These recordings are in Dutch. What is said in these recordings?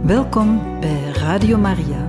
Welkom bij Radio Maria.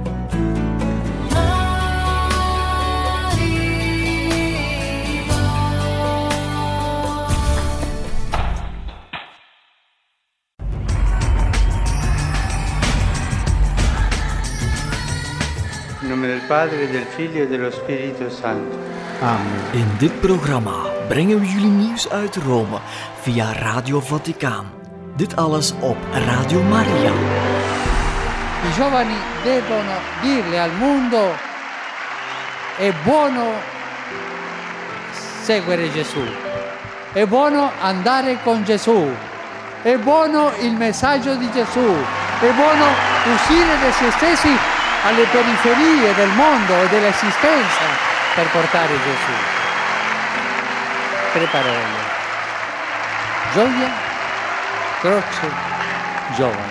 In nome del Padre, del Figlio e dello Spirito Santo. Amen. In dit programma brengen we jullie nieuws uit Rome via Radio Vaticaan. Dit alles op Radio Maria. I giovani devono dirle al mondo: è buono seguire Gesù, è buono andare con Gesù, è buono il messaggio di Gesù, è buono uscire da se stessi alle periferie del mondo e dell'esistenza per portare Gesù. Tre parole: gioia, croce, giovani.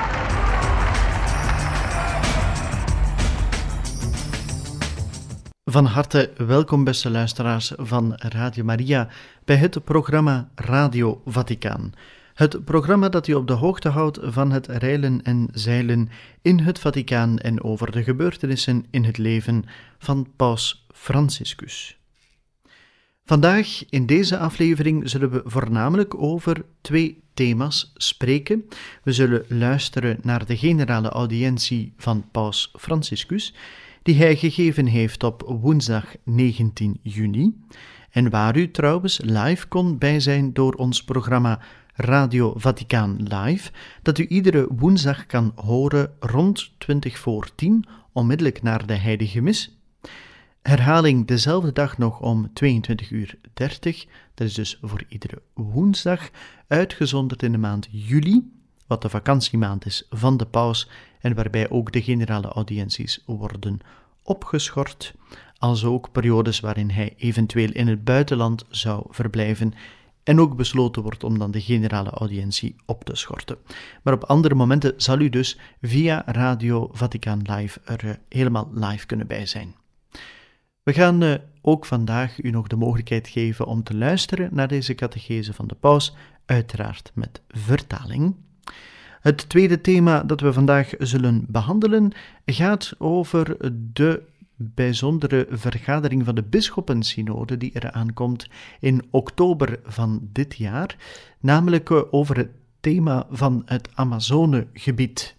Van harte welkom, beste luisteraars van Radio Maria, bij het programma Radio Vaticaan. Het programma dat u op de hoogte houdt van het reilen en zeilen in het Vaticaan en over de gebeurtenissen in het leven van Paus Franciscus. Vandaag in deze aflevering zullen we voornamelijk over twee thema's spreken. We zullen luisteren naar de generale audiëntie van Paus Franciscus, die hij gegeven heeft op woensdag 19 juni, en waar u trouwens live kon bij zijn door ons programma Radio Vaticaan Live, dat u iedere woensdag kan horen rond 20:10, onmiddellijk na de Heilige Mis. Herhaling dezelfde dag nog om 22:30, dat is dus voor iedere woensdag, uitgezonderd in de maand juli, wat de vakantiemaand is van de paus en waarbij ook de generale audiënties worden opgeschort, als ook periodes waarin hij eventueel in het buitenland zou verblijven en ook besloten wordt om dan de generale audiëntie op te schorten. Maar op andere momenten zal u dus via Radio Vaticaan Live er helemaal live kunnen bij zijn. We gaan ook vandaag u nog de mogelijkheid geven om te luisteren naar deze catechese van de paus, uiteraard met vertaling. Het tweede thema dat we vandaag zullen behandelen gaat over de bijzondere vergadering van de bisschoppensynode die eraan komt in oktober van dit jaar, namelijk over het thema van het Amazonegebied.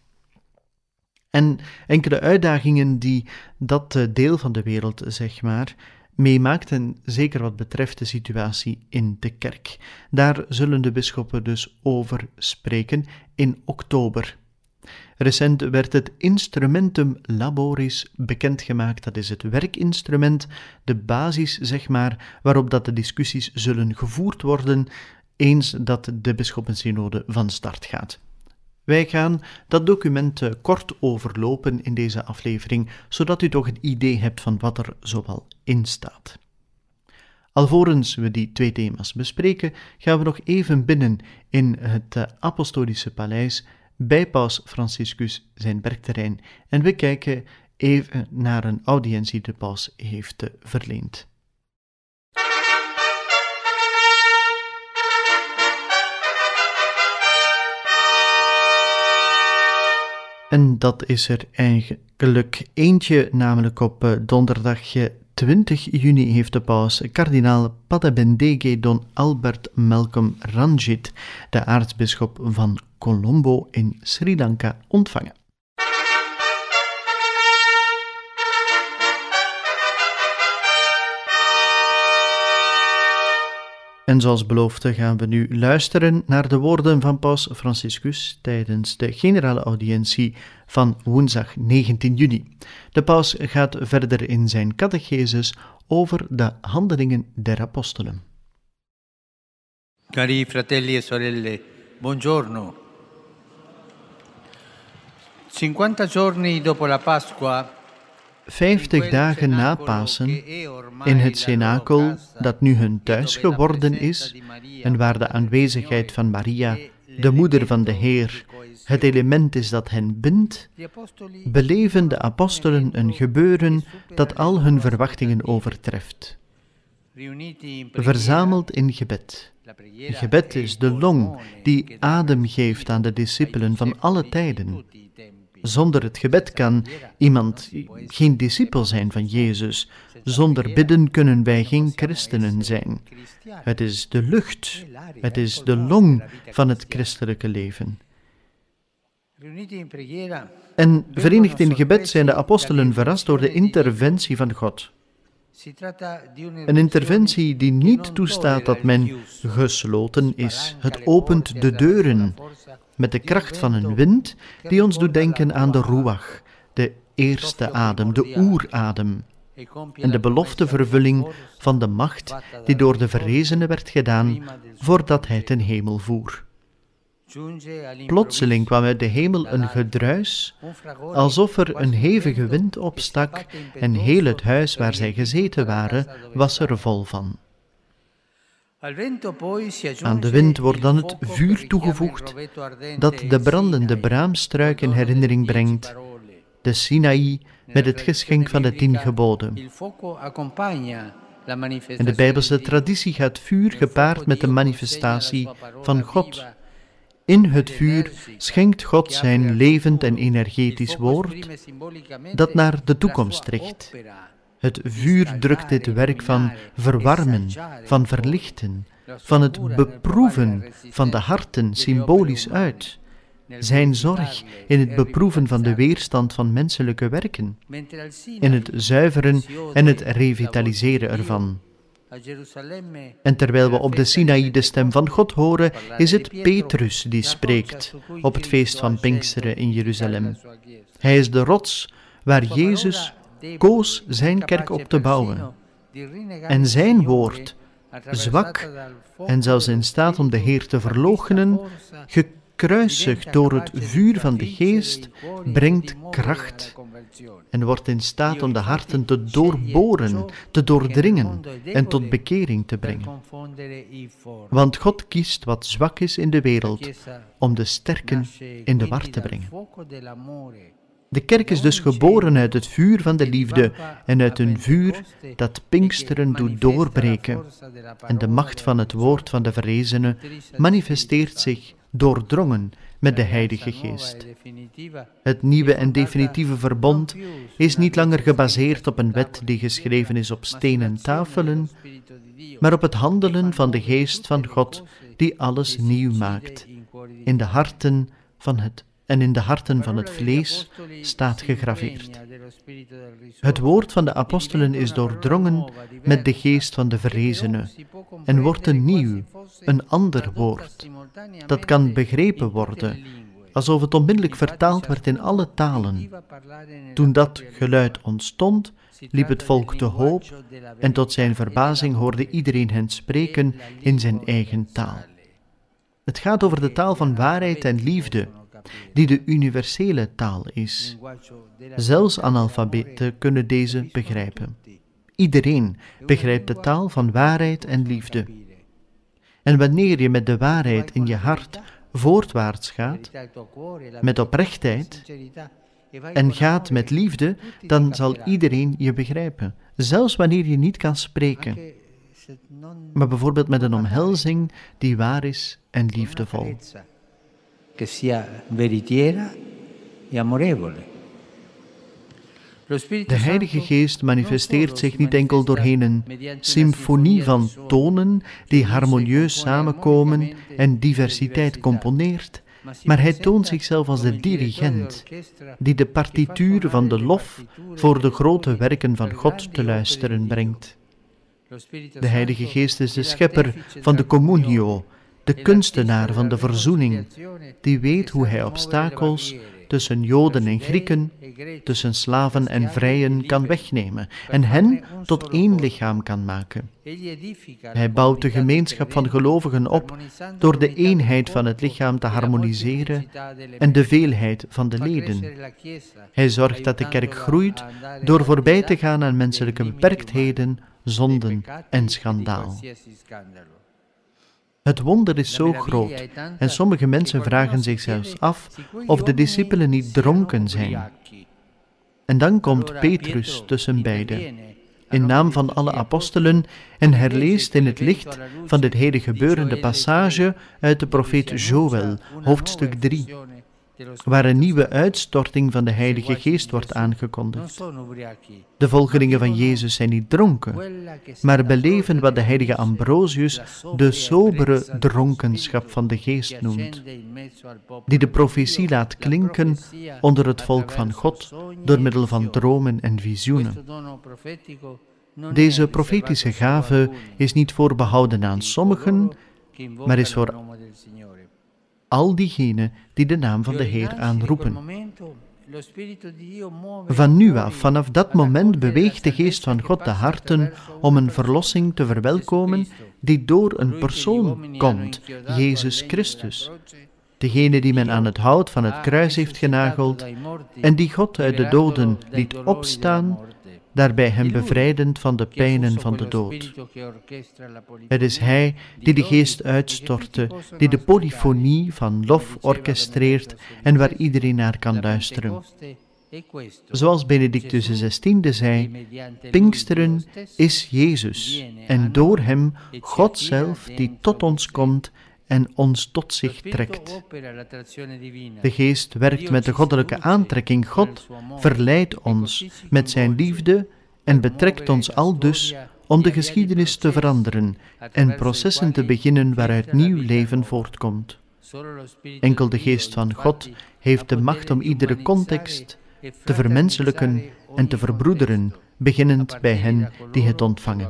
En enkele uitdagingen die dat deel van de wereld, meemaakten, zeker wat betreft de situatie in de kerk. Daar zullen de bisschoppen dus over spreken in oktober. Recent werd het Instrumentum Laboris bekendgemaakt, dat is het werkinstrument, de basis, waarop dat de discussies zullen gevoerd worden eens dat de bisschoppensynode van start gaat. Wij gaan dat document kort overlopen in deze aflevering, zodat u toch het idee hebt van wat er zoal in staat. Alvorens we die twee thema's bespreken, gaan we nog even binnen in het Apostolische Paleis bij Paus Franciscus zijn werkterrein en we kijken even naar een audiëntie die de paus heeft verleend. En dat is er eigenlijk eentje, namelijk op donderdag 20 juni heeft de paus kardinaal Padabendeghe Don Albert Malcolm Ranjit, de aartsbisschop van Colombo in Sri Lanka, ontvangen. En zoals beloofd gaan we nu luisteren naar de woorden van Paus Franciscus tijdens de generale audiëntie van woensdag 19 juni. De paus gaat verder in zijn catecheses over de handelingen der apostelen. Cari fratelli e sorelle, buongiorno. 50 giorni dopo la Pasqua, 50 dagen na Pasen, in het cenakel dat nu hun thuis geworden is en waar de aanwezigheid van Maria, de moeder van de Heer, het element is dat hen bindt, beleven de apostelen een gebeuren dat al hun verwachtingen overtreft. Verzameld in gebed. Gebed is de long die adem geeft aan de discipelen van alle tijden. Zonder het gebed kan iemand geen discipel zijn van Jezus. Zonder bidden kunnen wij geen christenen zijn. Het is de lucht, het is de long van het christelijke leven. En verenigd in gebed zijn de apostelen verrast door de interventie van God. Een interventie die niet toestaat dat men gesloten is. Het opent de deuren met de kracht van een wind die ons doet denken aan de ruach, de eerste adem, de oeradem. En de beloftevervulling van de macht die door de verrezene werd gedaan voordat hij ten hemel voer. Plotseling kwam uit de hemel een gedruis, alsof er een hevige wind opstak en heel het huis waar zij gezeten waren, was er vol van. Aan de wind wordt dan het vuur toegevoegd, dat de brandende braamstruik in herinnering brengt, de Sinaï met het geschenk van de 10 geboden. In de Bijbelse traditie gaat vuur gepaard met de manifestatie van God. In het vuur schenkt God zijn levend en energetisch woord, dat naar de toekomst richt. Het vuur drukt dit werk van verwarmen, van verlichten, van het beproeven van de harten symbolisch uit. Zijn zorg in het beproeven van de weerstand van menselijke werken, in het zuiveren en het revitaliseren ervan. En terwijl we op de Sinaï de stem van God horen, is het Petrus die spreekt op het feest van Pinksteren in Jeruzalem. Hij is de rots waar Jezus koos zijn kerk op te bouwen. En zijn woord, zwak en zelfs in staat om de Heer te verloochenen, gekruisigd door het vuur van de geest, brengt kracht en wordt in staat om de harten te doorboren, te doordringen en tot bekering te brengen. Want God kiest wat zwak is in de wereld om de sterken in de war te brengen. De kerk is dus geboren uit het vuur van de liefde en uit een vuur dat Pinksteren doet doorbreken. En de macht van het woord van de verrezene manifesteert zich doordrongen met de Heilige Geest. Het nieuwe en definitieve verbond is niet langer gebaseerd op een wet die geschreven is op stenen tafelen, maar op het handelen van de Geest van God die alles nieuw maakt. In de harten van het vlees staat gegraveerd. Het woord van de apostelen is doordrongen met de geest van de verrezene en wordt een nieuw, een ander woord. Dat kan begrepen worden, alsof het onmiddellijk vertaald werd in alle talen. Toen dat geluid ontstond, liep het volk te hoop en tot zijn verbazing hoorde iedereen hen spreken in zijn eigen taal. Het gaat over de taal van waarheid en liefde, die de universele taal is. Zelfs analfabeten kunnen deze begrijpen. Iedereen begrijpt de taal van waarheid en liefde. En wanneer je met de waarheid in je hart voortwaarts gaat, met oprechtheid, en gaat met liefde, dan zal iedereen je begrijpen. Zelfs wanneer je niet kan spreken, maar bijvoorbeeld met een omhelzing die waar is en liefdevol. Che sia veritiera e amorevole. De Heilige Geest manifesteert zich niet enkel doorheen een symfonie van tonen die harmonieus samenkomen en diversiteit componeert, maar hij toont zichzelf als de dirigent, die de partituur van de lof voor de grote werken van God te luisteren brengt. De Heilige Geest is de schepper van de communio, de kunstenaar van de verzoening, die weet hoe hij obstakels tussen Joden en Grieken, tussen slaven en vrijen kan wegnemen en hen tot één lichaam kan maken. Hij bouwt de gemeenschap van gelovigen op door de eenheid van het lichaam te harmoniseren en de veelheid van de leden. Hij zorgt dat de kerk groeit door voorbij te gaan aan menselijke beperktheden, zonden en schandaal. Het wonder is zo groot en sommige mensen vragen zich zelfs af of de discipelen niet dronken zijn. En dan komt Petrus tussen beiden, in naam van alle apostelen, en herleest in het licht van dit hele gebeuren de passage uit de profeet Joël, hoofdstuk 3. waar een nieuwe uitstorting van de Heilige Geest wordt aangekondigd. De volgelingen van Jezus zijn niet dronken, maar beleven wat de heilige Ambrosius de sobere dronkenschap van de Geest noemt, die de profetie laat klinken onder het volk van God door middel van dromen en visioenen. Deze profetische gave is niet voorbehouden aan sommigen, maar is voor al diegenen die de naam van de Heer aanroepen. Van nu af, vanaf dat moment, beweegt de Geest van God de harten om een verlossing te verwelkomen die door een persoon komt, Jezus Christus. Degene die men aan het hout van het kruis heeft genageld en die God uit de doden liet opstaan, daarbij hem bevrijdend van de pijnen van de dood. Het is Hij die de Geest uitstortte, die de polyfonie van lof orchestreert en waar iedereen naar kan luisteren. Zoals Benedictus XVI zei, Pinksteren is Jezus en door Hem God zelf die tot ons komt en ons tot zich trekt. De Geest werkt met de goddelijke aantrekking. God verleidt ons met zijn liefde en betrekt ons aldus om de geschiedenis te veranderen en processen te beginnen waaruit nieuw leven voortkomt. Enkel de Geest van God heeft de macht om iedere context te vermenselijken en te verbroederen, beginnend bij hen die het ontvangen.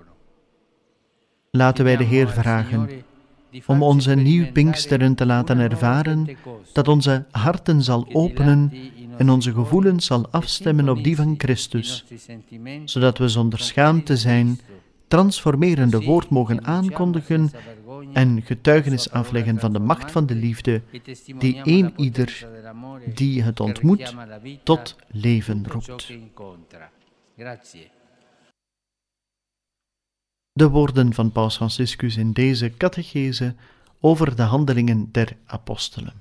Laten wij de Heer vragen om ons een nieuw Pinksteren te laten ervaren, dat onze harten zal openen en onze gevoelens zal afstemmen op die van Christus, zodat we zonder schaamte zijn, transformerende woord mogen aankondigen en getuigenis afleggen van de macht van de liefde, die een ieder die het ontmoet tot leven roept. De woorden van Paus Franciscus in deze catechese over de handelingen der apostelen.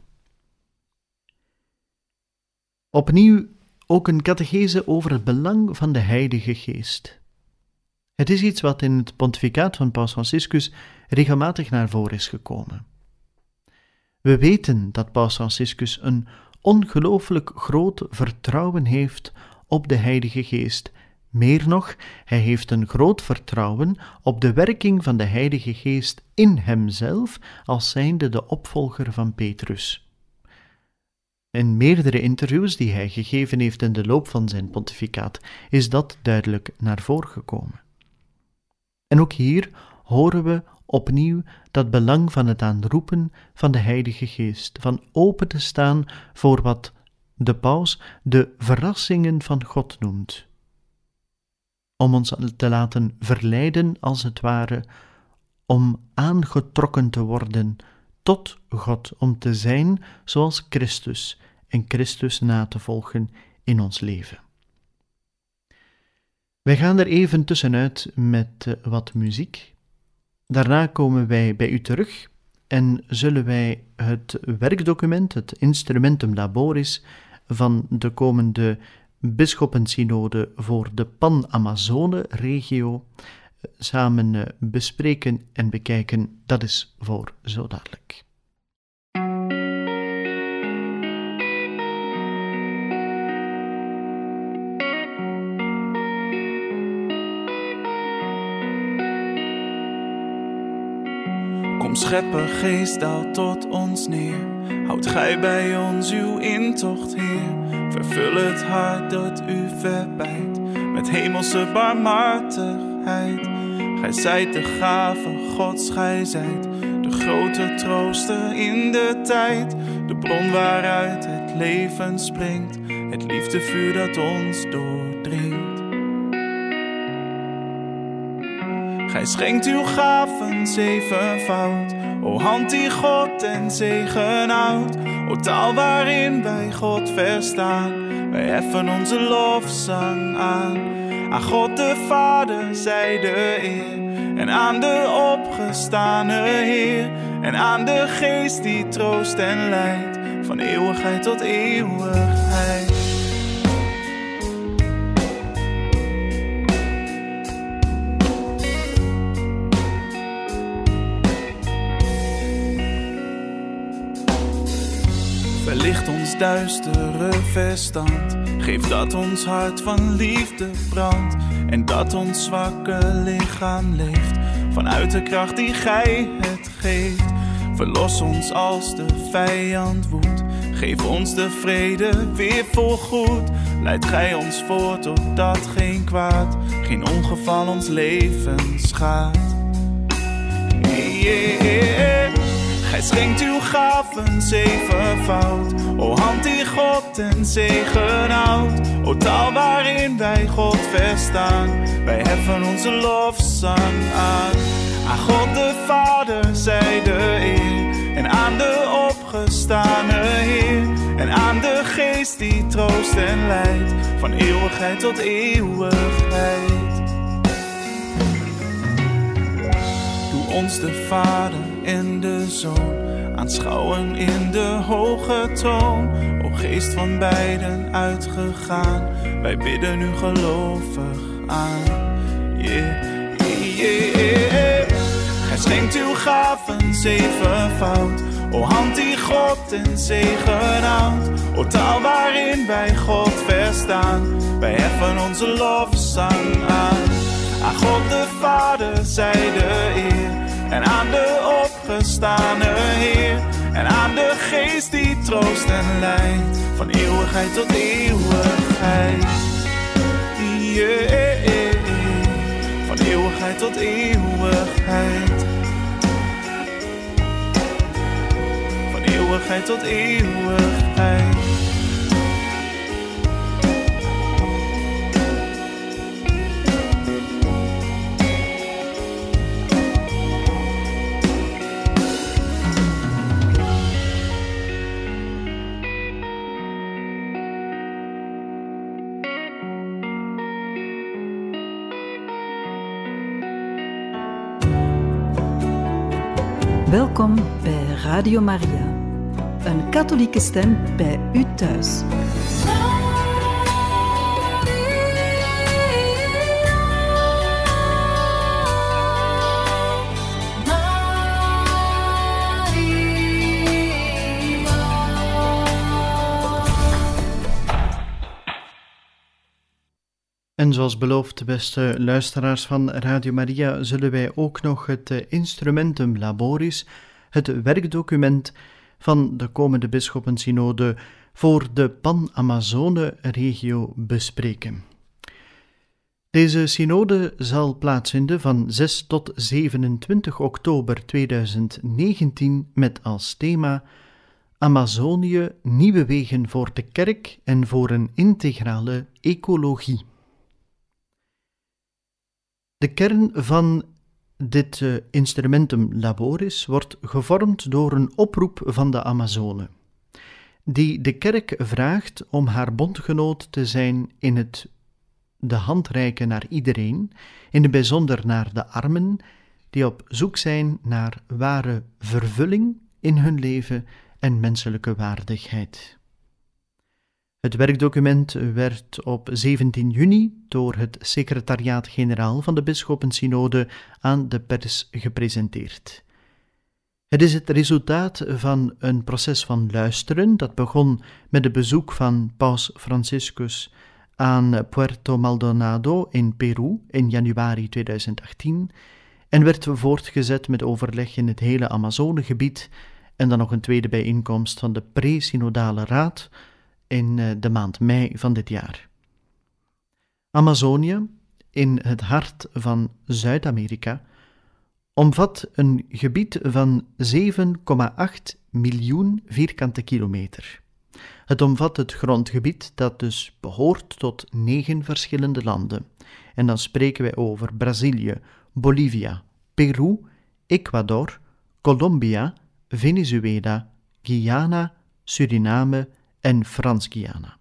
Opnieuw ook een catechese over het belang van de Heilige Geest. Het is iets wat in het pontificaat van Paus Franciscus regelmatig naar voren is gekomen. We weten dat Paus Franciscus een ongelooflijk groot vertrouwen heeft op de Heilige Geest. Meer nog, hij heeft een groot vertrouwen op de werking van de Heilige Geest in hemzelf als zijnde de opvolger van Petrus. In meerdere interviews die hij gegeven heeft in de loop van zijn pontificaat is dat duidelijk naar voren gekomen. En ook hier horen we opnieuw dat belang van het aanroepen van de Heilige Geest, van open te staan voor wat de paus de verrassingen van God noemt. Om ons te laten verleiden, als het ware, om aangetrokken te worden tot God, om te zijn zoals Christus en Christus na te volgen in ons leven. Wij gaan er even tussenuit met wat muziek. Daarna komen wij bij u terug en zullen wij het werkdocument, het Instrumentum Laboris van de komende bisschoppensynode voor de Pan-Amazone-regio samen bespreken en bekijken. Dat is voor zo dadelijk. Kom schepper, geest, daal tot ons neer. Houd gij bij ons uw intocht, Heer. Vervul het hart dat u verbijt met hemelse barmhartigheid. Gij zijt de gave Gods, gij zijt de grote trooster in de tijd. De bron waaruit het leven springt, het liefdevuur dat ons doordringt. Gij schenkt uw gaven zevenvoud, o hand die God en zegen houdt. O taal waarin wij God verstaan, wij heffen onze lofzang aan. Aan God de Vader zij de eer, en aan de opgestane Heer. En aan de Geest die troost en leidt, van eeuwigheid tot eeuwigheid. Verlicht ons duistere verstand. Geef dat ons hart van liefde brandt. En dat ons zwakke lichaam leeft. Vanuit de kracht die gij het geeft. Verlos ons als de vijand woedt. Geef ons de vrede weer voorgoed. Leid gij ons voor totdat geen kwaad, geen ongeval ons leven schaadt. Gij schenkt uw gaven zevenvoud. O hand die God ten zegen houdt. O taal waarin wij God verstaan. Wij heffen onze lofzang aan. Aan God de Vader zij de eer. En aan de opgestane Heer. En aan de Geest die troost en leidt. Van eeuwigheid tot eeuwigheid. Doe ons de Vader en de Zoon aanschouwen in de hoge troon. O Geest van beiden uitgegaan. Wij bidden u gelovig aan. Gij schenkt uw gaven zevenvoud. O hand die God ten zegen houdt. O taal waarin wij God verstaan. Wij heffen onze lofzang aan. Aan God de Vader zij de eer. En aan de opgestane Heer. En aan de Geest die troost en leidt. Van eeuwigheid tot eeuwigheid. Van eeuwigheid tot eeuwigheid. Van eeuwigheid tot eeuwigheid. Welkom bij Radio Maria, een katholieke stem bij u thuis. En zoals beloofd, beste luisteraars van Radio Maria, zullen wij ook nog het Instrumentum Laboris, het werkdocument van de komende bisschoppensynode voor de Pan-Amazone-regio bespreken. Deze synode zal plaatsvinden van 6 tot 27 oktober 2019 met als thema Amazonië, nieuwe wegen voor de kerk en voor een integrale ecologie. De kern van dit Instrumentum Laboris wordt gevormd door een oproep van de Amazone, die de kerk vraagt om haar bondgenoot te zijn in het de hand reiken naar iedereen, in het bijzonder naar de armen, die op zoek zijn naar ware vervulling in hun leven en menselijke waardigheid. Het werkdocument werd op 17 juni door het secretariaat-generaal van de bisschoppensynode aan de pers gepresenteerd. Het is het resultaat van een proces van luisteren dat begon met het bezoek van Paus Franciscus aan Puerto Maldonado in Peru in januari 2018 en werd voortgezet met overleg in het hele Amazonegebied en dan nog een tweede bijeenkomst van de pre-synodale raad in de maand mei van dit jaar. Amazonië, in het hart van Zuid-Amerika, omvat een gebied van 7,8 miljoen vierkante kilometer. Het omvat het grondgebied dat dus behoort tot 9 verschillende landen. En dan spreken wij over Brazilië, Bolivia, Peru, Ecuador, Colombia, Venezuela, Guyana, Suriname en Frans-Guyana.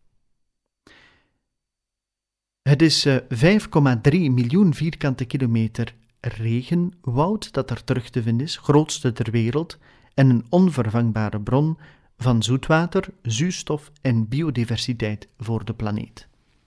Het is 5,3 miljoen vierkante kilometer regenwoud dat er terug te vinden is, grootste ter wereld en een onvervangbare bron van zoetwater, zuurstof en biodiversiteit voor de planeet.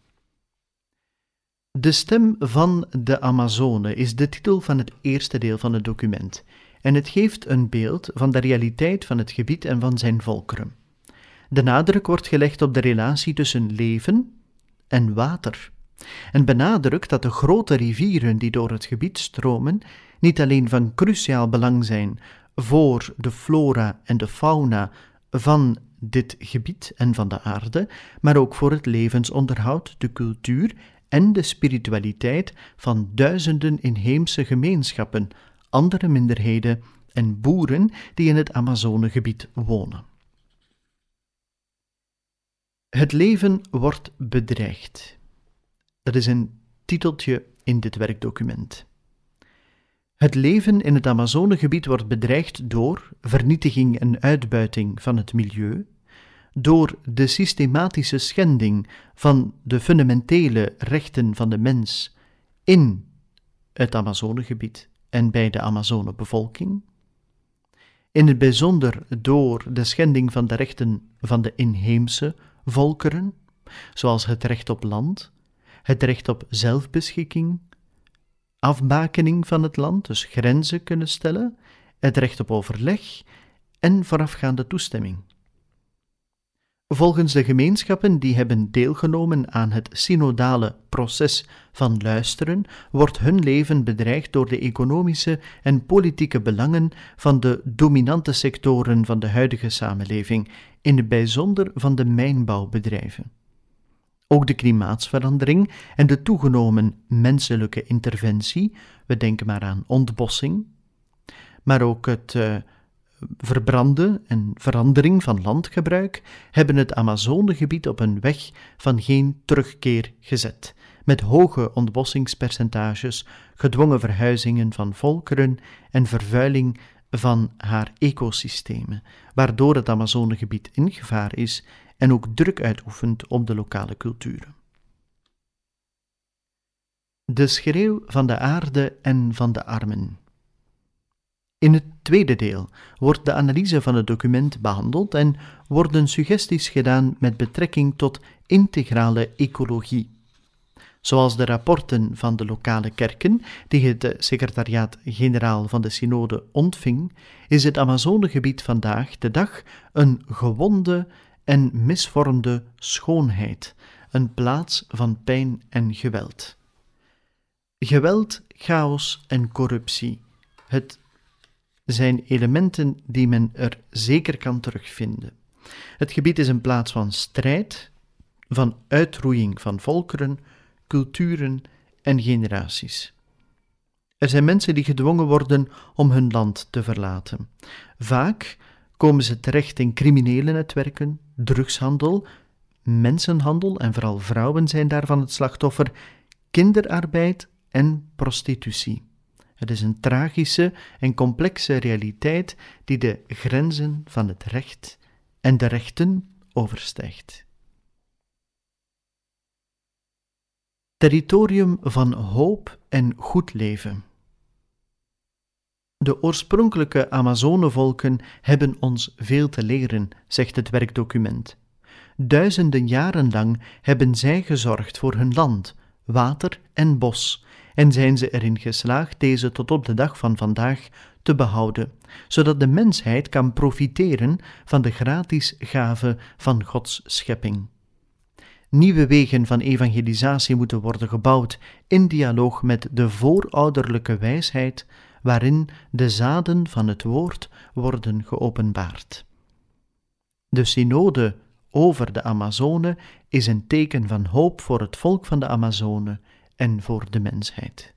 De stem van de Amazone is de titel van het eerste deel van het document en het geeft een beeld van de realiteit van het gebied en van zijn volkeren. De nadruk wordt gelegd op de relatie tussen leven en water en benadrukt dat de grote rivieren die door het gebied stromen niet alleen van cruciaal belang zijn voor de flora en de fauna van dit gebied en van de aarde, maar ook voor het levensonderhoud, de cultuur en de spiritualiteit van duizenden inheemse gemeenschappen, andere minderheden en boeren die in het Amazonegebied wonen. Het leven wordt bedreigd. Dat is een titeltje in dit werkdocument. Het leven in het Amazonegebied wordt bedreigd door vernietiging en uitbuiting van het milieu, door de systematische schending van de fundamentele rechten van de mens in het Amazonegebied en bij de Amazonebevolking, in het bijzonder door de schending van de rechten van de inheemse volkeren, zoals het recht op land, het recht op zelfbeschikking, afbakening van het land, dus grenzen kunnen stellen, het recht op overleg en voorafgaande toestemming. Volgens de gemeenschappen die hebben deelgenomen aan het synodale proces van luisteren, wordt hun leven bedreigd door de economische en politieke belangen van de dominante sectoren van de huidige samenleving, in het bijzonder van de mijnbouwbedrijven. Ook de klimaatsverandering en de toegenomen menselijke interventie, we denken maar aan ontbossing, maar ook het verbranden en verandering van landgebruik, hebben het Amazonegebied op een weg van geen terugkeer gezet, met hoge ontbossingspercentages, gedwongen verhuizingen van volkeren en vervuiling van haar ecosystemen, waardoor het Amazonegebied in gevaar is en ook druk uitoefent op de lokale culturen. De schreeuw van de aarde en van de armen. In het tweede deel wordt de analyse van het document behandeld en worden suggesties gedaan met betrekking tot integrale ecologie. Zoals de rapporten van de lokale kerken, die het secretariaat-generaal van de synode ontving, is het Amazonegebied vandaag de dag een gewonde en misvormde schoonheid, een plaats van pijn en geweld. Geweld, chaos en corruptie, het zijn elementen die men er zeker kan terugvinden. Het gebied is een plaats van strijd, van uitroeiing van volkeren, culturen en generaties. Er zijn mensen die gedwongen worden om hun land te verlaten. Vaak komen ze terecht in criminele netwerken, drugshandel, mensenhandel en vooral vrouwen zijn daarvan het slachtoffer, kinderarbeid en prostitutie. Het is een tragische en complexe realiteit die de grenzen van het recht en de rechten overstijgt. Territorium van hoop en goed leven. De oorspronkelijke Amazonevolken hebben ons veel te leren, zegt het werkdocument. Duizenden jaren lang hebben zij gezorgd voor hun land, water en bos, en zijn ze erin geslaagd deze tot op de dag van vandaag te behouden, zodat de mensheid kan profiteren van de gratis gave van Gods schepping. Nieuwe wegen van evangelisatie moeten worden gebouwd in dialoog met de voorouderlijke wijsheid, waarin de zaden van het woord worden geopenbaard. De synode over de Amazone is een teken van hoop voor het volk van de Amazone en voor de mensheid.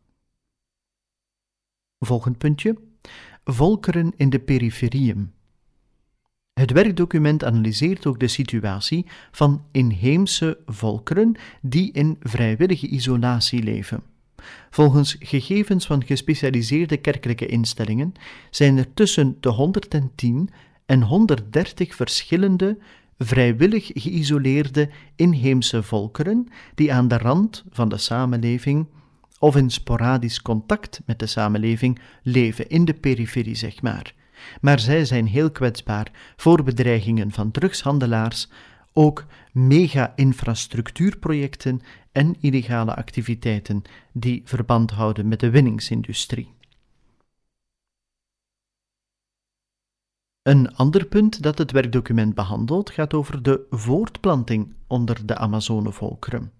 Volgend puntje. Volkeren in de periferieën. Het werkdocument analyseert ook de situatie van inheemse volkeren die in vrijwillige isolatie leven. Volgens gegevens van gespecialiseerde kerkelijke instellingen zijn er tussen de 110 en 130 verschillende vrijwillig geïsoleerde inheemse volkeren die aan de rand van de samenleving of in sporadisch contact met de samenleving leven, in de periferie zeg maar. Maar zij zijn heel kwetsbaar voor bedreigingen van drugshandelaars, ook mega-infrastructuurprojecten en illegale activiteiten die verband houden met de winningsindustrie. Een ander punt dat het werkdocument behandelt gaat over de voortplanting onder de Amazonevolkeren.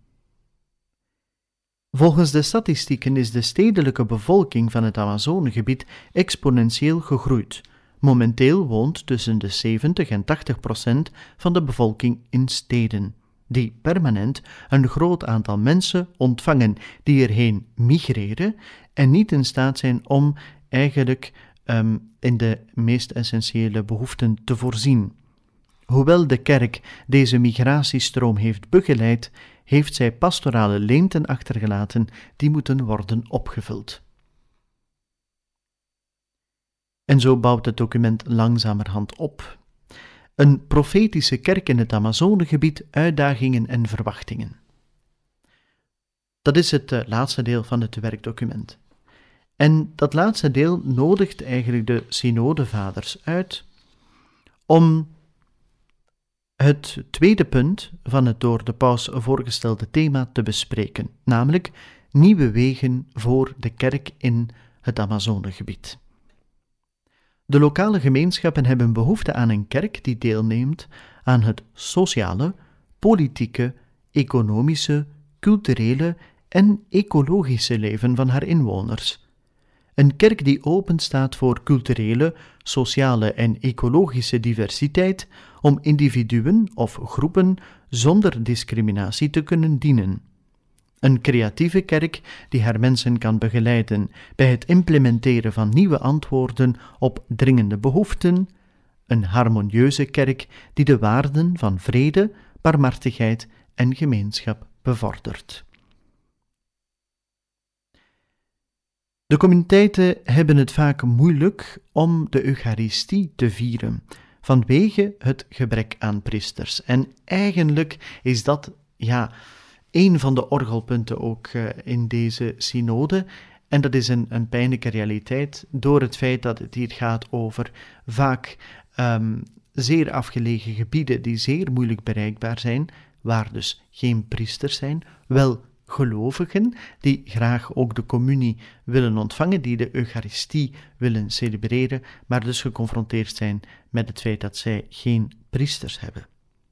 Volgens de statistieken is de stedelijke bevolking van het Amazonegebied exponentieel gegroeid. Momenteel woont tussen de 70 en 80% van de bevolking in steden, die permanent een groot aantal mensen ontvangen die erheen migreren en niet in staat zijn om eigenlijk in de meest essentiële behoeften te voorzien. Hoewel de kerk deze migratiestroom heeft begeleid, heeft zij pastorale leemten achtergelaten die moeten worden opgevuld. En zo bouwt het document langzamerhand op. Een profetische kerk in het Amazonegebied, uitdagingen en verwachtingen. Dat is het laatste deel van het werkdocument. En dat laatste deel nodigt eigenlijk de synodevaders uit om het tweede punt van het door de paus voorgestelde thema te bespreken, namelijk nieuwe wegen voor de kerk in het Amazonegebied. De lokale gemeenschappen hebben behoefte aan een kerk die deelneemt aan het sociale, politieke, economische, culturele en ecologische leven van haar inwoners. Een kerk die openstaat voor culturele, sociale en ecologische diversiteit om individuen of groepen zonder discriminatie te kunnen dienen. Een creatieve kerk die haar mensen kan begeleiden bij het implementeren van nieuwe antwoorden op dringende behoeften. Een harmonieuze kerk die de waarden van vrede, barmhartigheid en gemeenschap bevordert. De communiteiten hebben het vaak moeilijk om de Eucharistie te vieren, vanwege het gebrek aan priesters. En eigenlijk is dat, een van de orgelpunten ook in deze synode. En dat is een pijnlijke realiteit door het feit dat het hier gaat over vaak zeer afgelegen gebieden die zeer moeilijk bereikbaar zijn, waar dus geen priesters zijn, wel gelovigen die graag ook de communie willen ontvangen, die de Eucharistie willen celebreren, maar dus geconfronteerd zijn met het feit dat zij geen priesters hebben.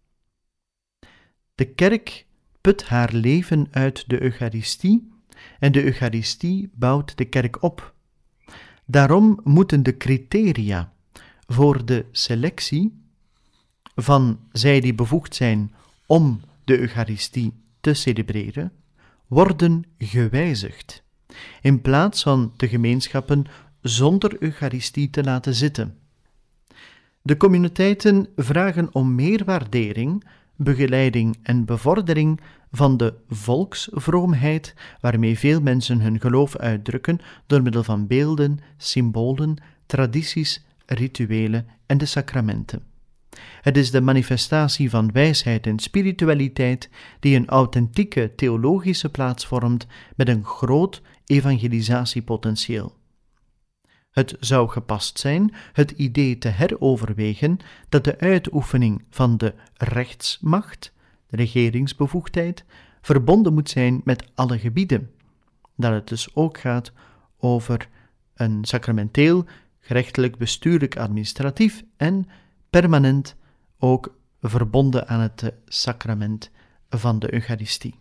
De kerk put haar leven uit de Eucharistie en de Eucharistie bouwt de kerk op. Daarom moeten de criteria voor de selectie van zij die bevoegd zijn om de Eucharistie te celebreren, worden gewijzigd, in plaats van de gemeenschappen zonder Eucharistie te laten zitten. De communiteiten vragen om meer waardering, begeleiding en bevordering van de volksvroomheid waarmee veel mensen hun geloof uitdrukken door middel van beelden, symbolen, tradities, rituelen en de sacramenten. Het is de manifestatie van wijsheid en spiritualiteit die een authentieke theologische plaats vormt met een groot evangelisatiepotentieel. Het zou gepast zijn het idee te heroverwegen dat de uitoefening van de rechtsmacht, de regeringsbevoegdheid, verbonden moet zijn met alle gebieden. Dat het dus ook gaat over een sacramenteel, gerechtelijk, bestuurlijk, administratief en permanent ook verbonden aan het sacrament van de Eucharistie.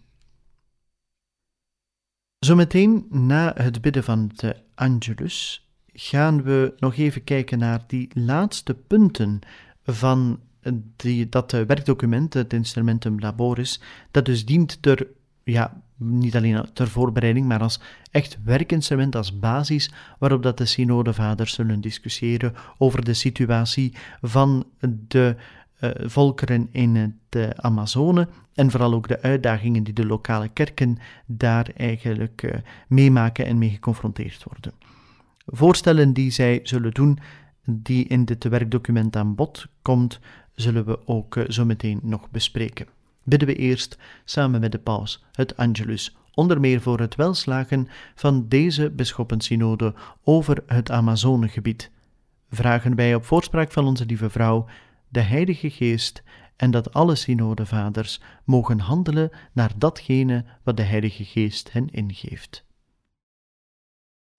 Zometeen na het bidden van de Angelus gaan we nog even kijken naar die laatste punten van dat werkdocument, het Instrumentum Laboris, dat dus dient niet alleen ter voorbereiding, maar als echt werkinstrument, als basis waarop dat de synodevaders zullen discussiëren over de situatie van de volkeren in de Amazone en vooral ook de uitdagingen die de lokale kerken daar eigenlijk meemaken en mee geconfronteerd worden. Voorstellen die zij zullen doen, die in dit werkdocument aan bod komt, zullen we ook zo meteen nog bespreken. Bidden we eerst samen met de paus het Angelus, onder meer voor het welslagen van deze bisschoppensynode over het Amazonegebied. Vragen wij op voorspraak van onze lieve vrouw de Heilige Geest en dat alle synodevaders mogen handelen naar datgene wat de Heilige Geest hen ingeeft.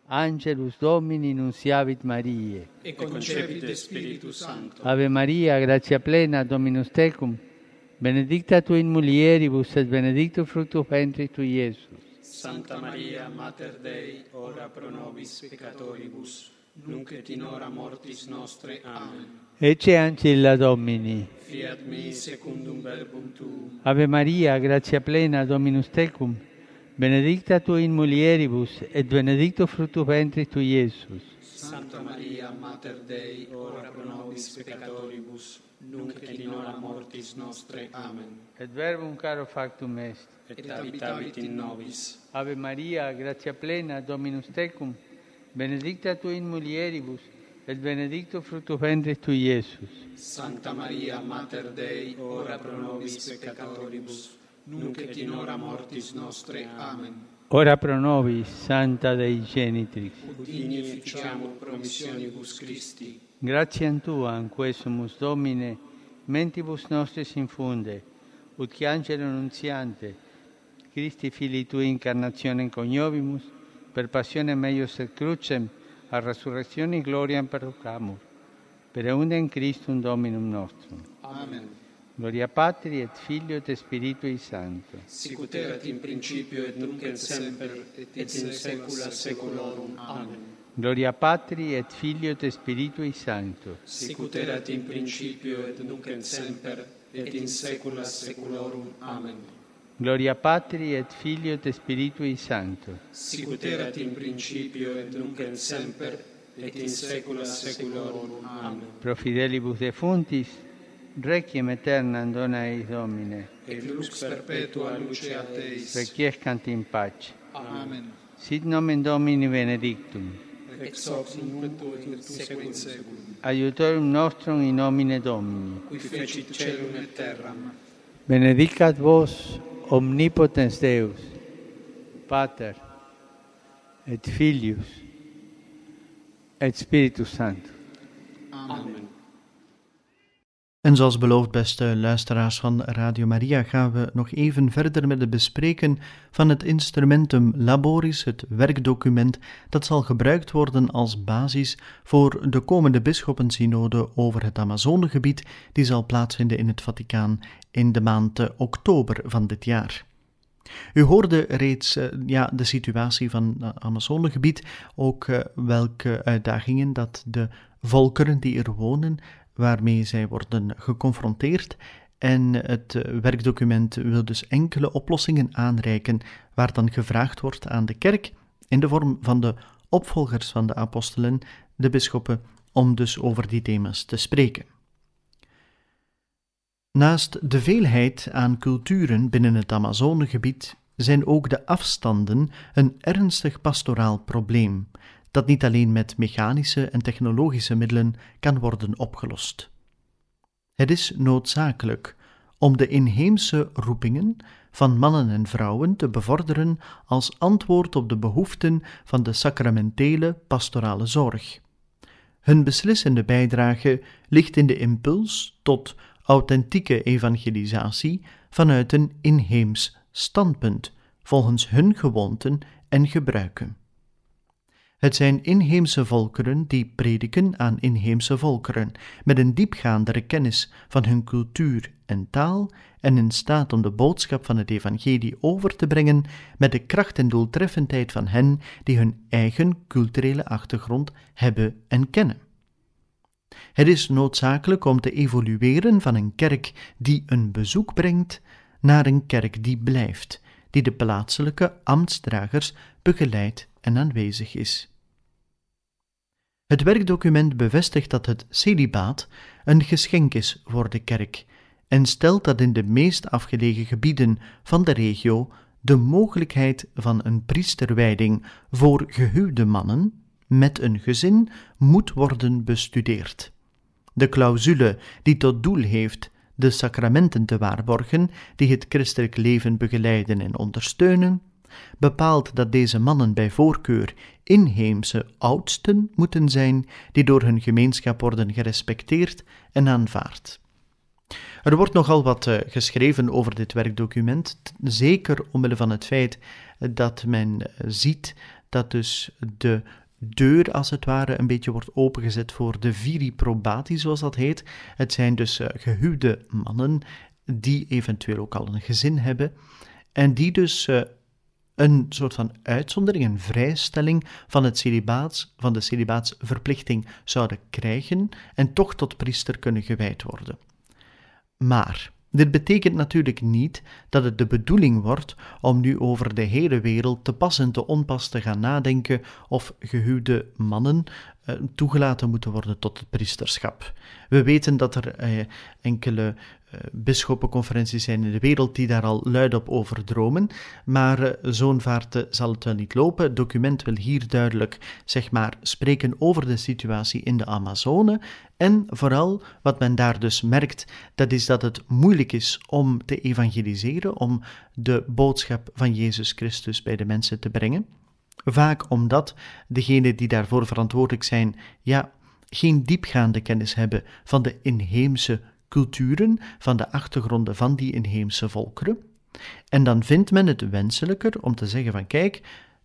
Angelus Domini nunciavit Mariae. E concepit Spiritus Sancto. Ave Maria, gratia plena, Dominus tecum, benedicta tu in mulieribus et benedictus fructus ventris tui, Iesus. Santa Maria, Mater Dei, ora pro nobis peccatoribus, nunc et in hora mortis nostre. Amen. Ecce ancilla Domini. Fiat mi secundum verbum tuum. Ave Maria, gratia plena, Dominus tecum, benedicta tu in mulieribus et benedictus fructus ventris tui, Iesus. Santa Maria, Mater Dei, ora pro nobis peccatoribus, nunc et in hora mortis nostre. Amen. Et verbum caro factum est. Et habitavit in nobis. Ave Maria, gratia plena, Dominus tecum, benedicta tu in mulieribus, et benedictus fructus ventris tui, Iesus. Santa Maria, Mater Dei, ora pro nobis peccatoribus, nunc et in hora mortis nostre. Amen. Ora pro nobis, Santa Dei Genitrix. Ut digni ficiamur promissionibus Christi. Gratiam Tuam, quesumus Domine, mentibus nostris infunde, ut che angelo nunziante, Christi Filii Tui incarnationem coniovimus, per passionem meius et crucem, a resurrectione gloriam proclamur, per eundem Christum Dominum nostrum. Amen. Gloria Patri et Filio et Spiritui Sancto. Sicut erat in principio et nunc et semper et in saecula saeculorum. Amen. Gloria Patri et Filio et Spiritui Sancto. Sicut erat in principio et nunc et semper et in saecula saeculorum. Amen. Gloria Patri et Filio et Spiritui Sancto. Sicut erat in principio et nunc et semper et in saecula saeculorum. Amen. Pro fidelibus defuntis, requiem aeternam dona eis Domine. Et lux perpetua luceat eis. Requiescant in pace. Amen. Sit nomen Domini benedictum. Ex hoc nunc et sequit seculum. Aiutorium nostrum in nomine Domini. Qui fecit caelum et terram. Benedicat vos omnipotens Deus, Pater et Filius et Spiritus Sanctus. Amen. En zoals beloofd, beste luisteraars van Radio Maria, gaan we nog even verder met het bespreken van het Instrumentum Laboris, het werkdocument dat zal gebruikt worden als basis voor de komende bisschoppensynode over het Amazonegebied, die zal plaatsvinden in het Vaticaan in de maand oktober van dit jaar. U hoorde reeds de situatie van het Amazonegebied, ook welke uitdagingen dat de volkeren die er wonen, waarmee zij worden geconfronteerd. En het werkdocument wil dus enkele oplossingen aanreiken, waar dan gevraagd wordt aan de kerk, in de vorm van de opvolgers van de apostelen, de bisschoppen, om dus over die thema's te spreken. Naast de veelheid aan culturen binnen het Amazonegebied zijn ook de afstanden een ernstig pastoraal probleem, dat niet alleen met mechanische en technologische middelen kan worden opgelost. Het is noodzakelijk om de inheemse roepingen van mannen en vrouwen te bevorderen als antwoord op de behoeften van de sacramentele pastorale zorg. Hun beslissende bijdrage ligt in de impuls tot authentieke evangelisatie vanuit een inheems standpunt, volgens hun gewoonten en gebruiken. Het zijn inheemse volkeren die prediken aan inheemse volkeren, met een diepgaandere kennis van hun cultuur en taal en in staat om de boodschap van het evangelie over te brengen met de kracht en doeltreffendheid van hen die hun eigen culturele achtergrond hebben en kennen. Het is noodzakelijk om te evolueren van een kerk die een bezoek brengt naar een kerk die blijft, die de plaatselijke ambtsdragers begeleidt en aanwezig is. Het werkdocument bevestigt dat het celibaat een geschenk is voor de kerk en stelt dat in de meest afgelegen gebieden van de regio de mogelijkheid van een priesterwijding voor gehuwde mannen met een gezin moet worden bestudeerd. De clausule die tot doel heeft de sacramenten te waarborgen die het christelijk leven begeleiden en ondersteunen, bepaalt dat deze mannen bij voorkeur inheemse oudsten moeten zijn die door hun gemeenschap worden gerespecteerd en aanvaard. Er wordt nogal wat geschreven over dit werkdocument, zeker omwille van het feit dat men ziet dat dus de deur als het ware een beetje wordt opengezet voor de viri probati, zoals dat heet. Het zijn dus gehuwde mannen die eventueel ook al een gezin hebben en die dus een soort van uitzondering, een vrijstelling van de celibaatsverplichting zouden krijgen en toch tot priester kunnen gewijd worden. Maar dit betekent natuurlijk niet dat het de bedoeling wordt om nu over de hele wereld te pas en te onpas te gaan nadenken of gehuwde mannen toegelaten moeten worden tot het priesterschap. We weten dat er enkele bisschoppenconferenties zijn in de wereld die daar al luidop over dromen, maar zo'n vaart zal het wel niet lopen. Het document wil hier duidelijk, spreken over de situatie in de Amazone en vooral wat men daar dus merkt, dat is dat het moeilijk is om te evangeliseren, om de boodschap van Jezus Christus bij de mensen te brengen. Vaak omdat degenen die daarvoor verantwoordelijk zijn, geen diepgaande kennis hebben van de inheemse culturen, van de achtergronden van die inheemse volkeren. En dan vindt men het wenselijker om te zeggen van kijk,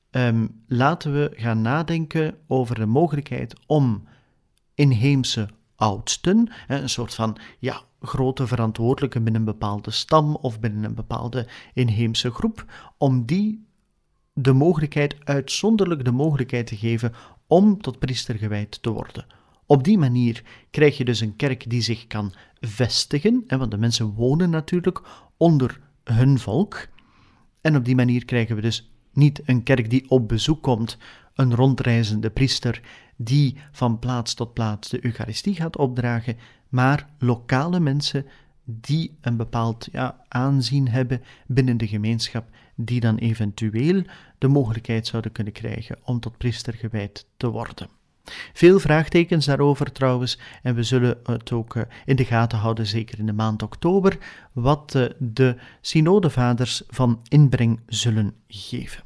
laten we gaan nadenken over de mogelijkheid om inheemse oudsten, een soort van grote verantwoordelijke binnen een bepaalde stam of binnen een bepaalde inheemse groep, om die uitzonderlijk de mogelijkheid te geven om tot priester gewijd te worden. Op die manier krijg je dus een kerk die zich kan vestigen, want de mensen wonen natuurlijk onder hun volk. En op die manier krijgen we dus niet een kerk die op bezoek komt, een rondreizende priester die van plaats tot plaats de Eucharistie gaat opdragen, maar lokale mensen die een bepaald aanzien hebben binnen de gemeenschap, die dan eventueel de mogelijkheid zouden kunnen krijgen om tot priester gewijd te worden. Veel vraagtekens daarover trouwens, en we zullen het ook in de gaten houden, zeker in de maand oktober, wat de synodevaders van inbreng zullen geven.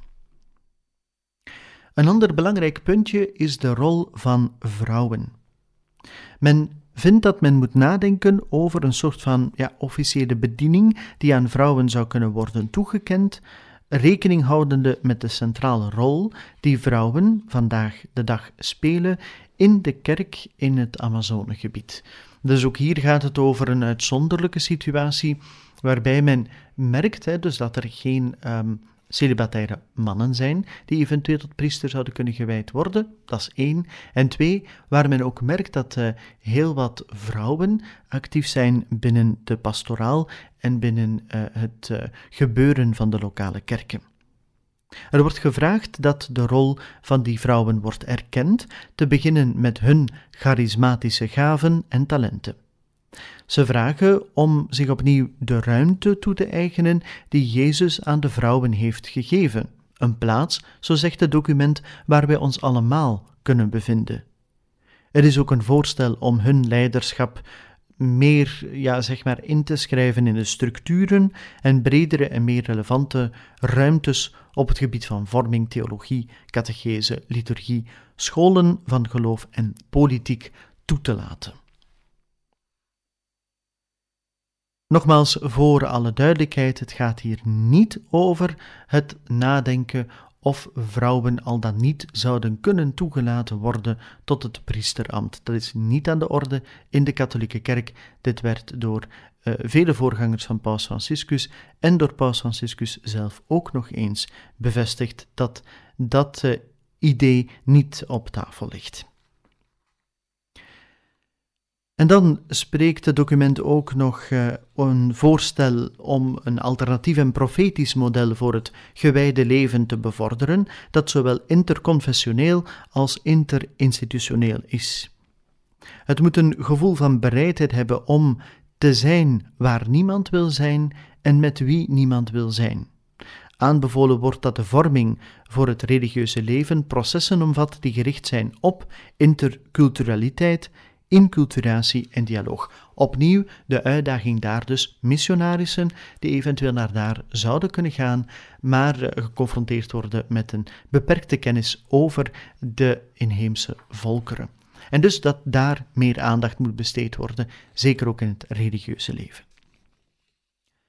Een ander belangrijk puntje is de rol van vrouwen. Men vindt dat men moet nadenken over een soort van officiële bediening die aan vrouwen zou kunnen worden toegekend, rekening houdende met de centrale rol die vrouwen vandaag de dag spelen in de kerk in het Amazonegebied. Dus ook hier gaat het over een uitzonderlijke situatie waarbij men merkt dus dat er geen celibataire mannen zijn die eventueel tot priester zouden kunnen gewijd worden. Dat is 1. En 2, waar men ook merkt dat heel wat vrouwen actief zijn binnen de pastoraal en binnen het gebeuren van de lokale kerken. Er wordt gevraagd dat de rol van die vrouwen wordt erkend, te beginnen met hun charismatische gaven en talenten. Ze vragen om zich opnieuw de ruimte toe te eigenen die Jezus aan de vrouwen heeft gegeven. Een plaats, zo zegt het document, waar wij ons allemaal kunnen bevinden. Er is ook een voorstel om hun leiderschap meer in te schrijven in de structuren en bredere en meer relevante ruimtes op het gebied van vorming, theologie, catechese, liturgie, scholen van geloof en politiek toe te laten. Nogmaals, voor alle duidelijkheid, het gaat hier niet over het nadenken of vrouwen al dan niet zouden kunnen toegelaten worden tot het priesterambt. Dat is niet aan de orde in de katholieke kerk. Dit werd door vele voorgangers van Paus Franciscus en door Paus Franciscus zelf ook nog eens bevestigd dat dat idee niet op tafel ligt. En dan spreekt het document ook nog een voorstel om een alternatief en profetisch model voor het gewijde leven te bevorderen, dat zowel interconfessioneel als interinstitutioneel is. Het moet een gevoel van bereidheid hebben om te zijn waar niemand wil zijn en met wie niemand wil zijn. Aanbevolen wordt dat de vorming voor het religieuze leven processen omvat die gericht zijn op interculturaliteit, inculturatie en dialoog. Opnieuw de uitdaging daar dus missionarissen die eventueel naar daar zouden kunnen gaan, maar geconfronteerd worden met een beperkte kennis over de inheemse volkeren. En dus dat daar meer aandacht moet besteed worden, zeker ook in het religieuze leven.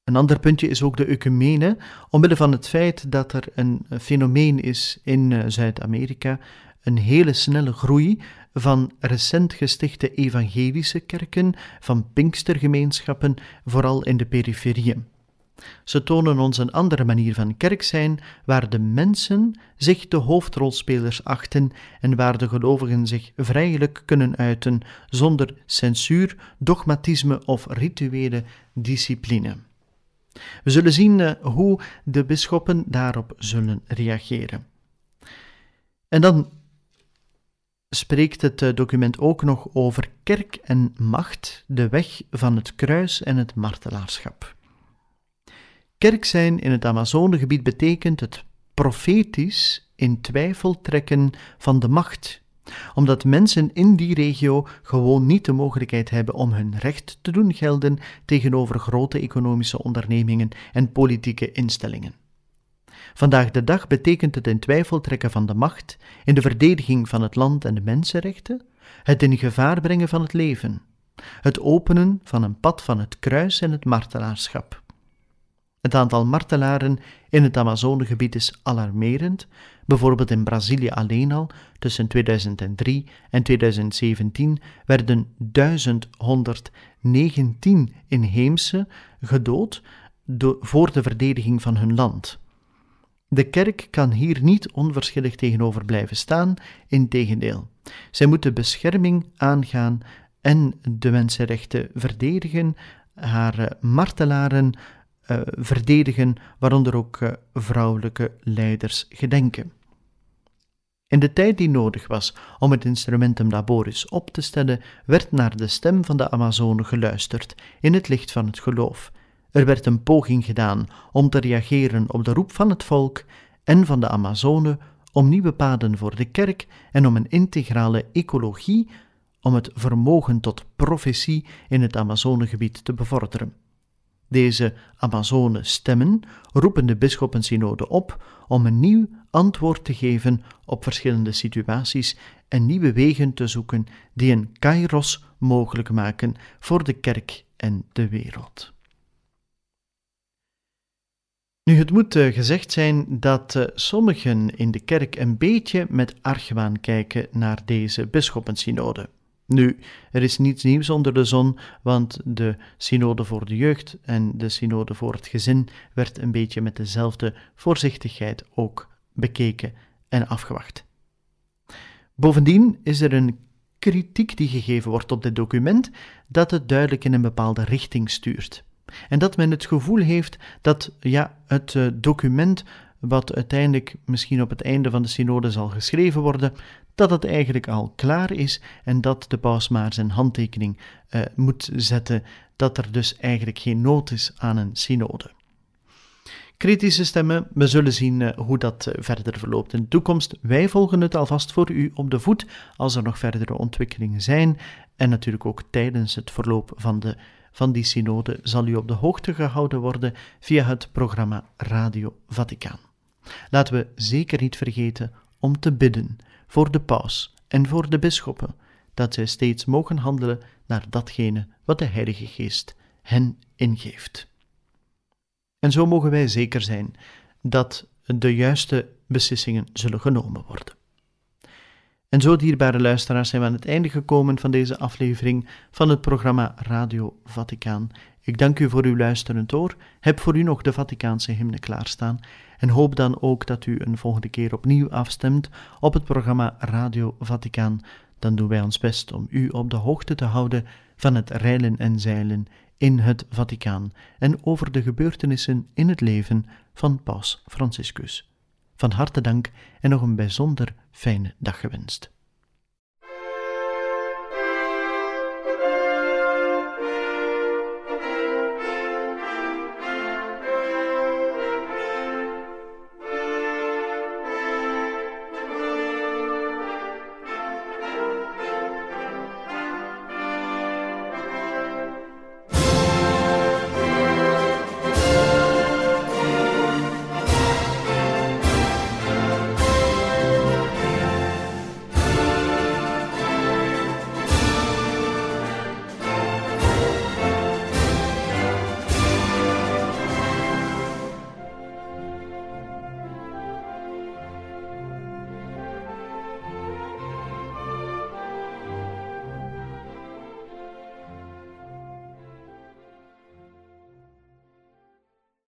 Een ander puntje is ook de ecumene, omwille van het feit dat er een fenomeen is in Zuid-Amerika, een hele snelle groei van recent gestichte evangelische kerken, van pinkstergemeenschappen, vooral in de periferieën. Ze tonen ons een andere manier van kerk zijn, waar de mensen zich de hoofdrolspelers achten en waar de gelovigen zich vrijelijk kunnen uiten, zonder censuur, dogmatisme of rituele discipline. We zullen zien hoe de bisschoppen daarop zullen reageren. En dan spreekt het document ook nog over kerk en macht, de weg van het kruis en het martelaarschap. Kerk zijn in het Amazonegebied betekent het profetisch in twijfel trekken van de macht, omdat mensen in die regio gewoon niet de mogelijkheid hebben om hun recht te doen gelden tegenover grote economische ondernemingen en politieke instellingen. Vandaag de dag betekent het in twijfel trekken van de macht, in de verdediging van het land en de mensenrechten, het in gevaar brengen van het leven, het openen van een pad van het kruis en het martelaarschap. Het aantal martelaren in het Amazonegebied is alarmerend. Bijvoorbeeld in Brazilië alleen al, tussen 2003 en 2017, werden 1119 inheemse gedood voor de verdediging van hun land. De kerk kan hier niet onverschillig tegenover blijven staan, integendeel. Zij moet de bescherming aangaan en de mensenrechten verdedigen, haar martelaren verdedigen, waaronder ook vrouwelijke leiders gedenken. In de tijd die nodig was om het instrumentum laboris op te stellen, werd naar de stem van de Amazone geluisterd, in het licht van het geloof. Er werd een poging gedaan om te reageren op de roep van het volk en van de Amazone om nieuwe paden voor de kerk en om een integrale ecologie, om het vermogen tot profetie in het Amazonegebied te bevorderen. Deze Amazone-stemmen roepen de bisschoppensynode op om een nieuw antwoord te geven op verschillende situaties en nieuwe wegen te zoeken die een kairos mogelijk maken voor de kerk en de wereld. Nu, het moet gezegd zijn dat sommigen in de kerk een beetje met argwaan kijken naar deze bisschoppensynode. Nu, er is niets nieuws onder de zon, want de synode voor de jeugd en de synode voor het gezin werd een beetje met dezelfde voorzichtigheid ook bekeken en afgewacht. Bovendien is er een kritiek die gegeven wordt op dit document, dat het duidelijk in een bepaalde richting stuurt. En dat men het gevoel heeft dat het document, wat uiteindelijk misschien op het einde van de synode zal geschreven worden, dat het eigenlijk al klaar is en dat de paus maar zijn handtekening moet zetten, dat er dus eigenlijk geen nood is aan een synode. Kritische stemmen, we zullen zien hoe dat verder verloopt in de toekomst. Wij volgen het alvast voor u op de voet als er nog verdere ontwikkelingen zijn en natuurlijk ook tijdens het verloop van die synode zal u op de hoogte gehouden worden via het programma Radio Vaticaan. Laten we zeker niet vergeten om te bidden voor de paus en voor de bisschoppen, dat zij steeds mogen handelen naar datgene wat de Heilige Geest hen ingeeft. En zo mogen wij zeker zijn dat de juiste beslissingen zullen genomen worden. En zo, dierbare luisteraars, zijn we aan het einde gekomen van deze aflevering van het programma Radio Vaticaan. Ik dank u voor uw luisterend oor, heb voor u nog de Vaticaanse hymne klaarstaan en hoop dan ook dat u een volgende keer opnieuw afstemt op het programma Radio Vaticaan. Dan doen wij ons best om u op de hoogte te houden van het reilen en zeilen in het Vaticaan en over de gebeurtenissen in het leven van Paus Franciscus. Van harte dank en nog een bijzonder fijne dag gewenst.